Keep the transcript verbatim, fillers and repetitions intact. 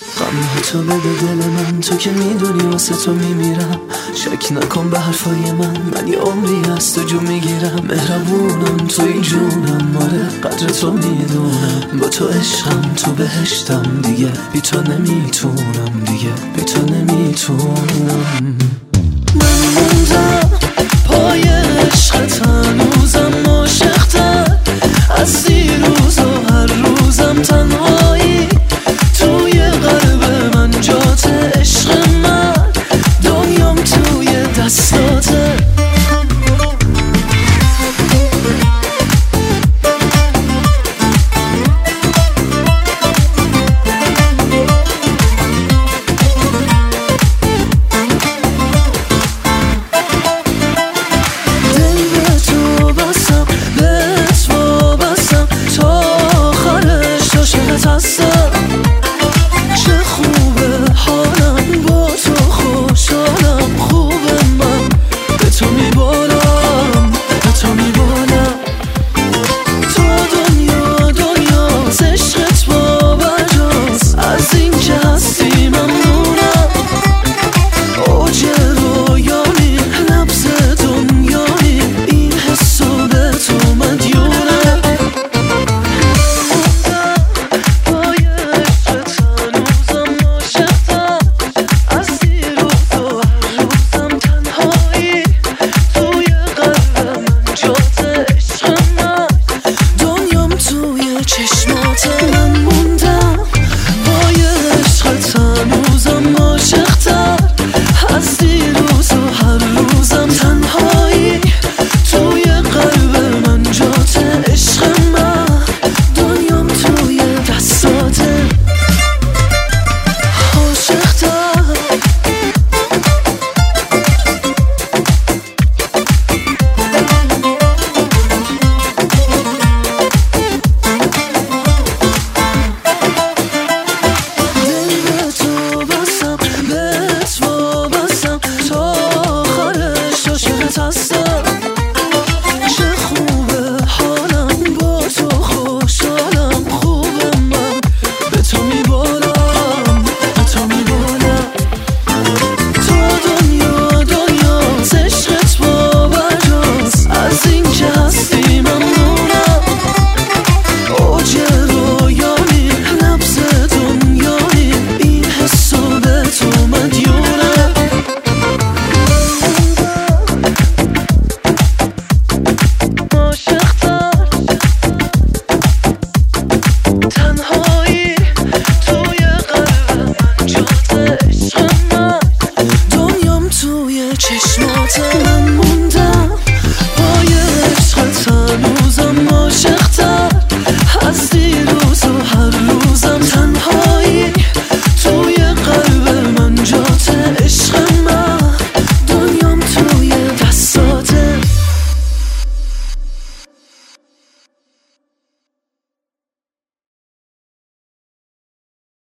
غم تو بده دل من، تو که میدونی واسه تو میمیرم. شک نکن به حرفای من، من یه عمری از تو جو میگیرم. مهربونم توی جونم، آره قدر تو میدونم. با تو عشقم تو بهشتم، دیگه بی تو نمیتونم، دیگه بی تو نمیتونم. من موندم پای عشقت، هنوزم عاشق‌تر از دیروز و هر روزم تنها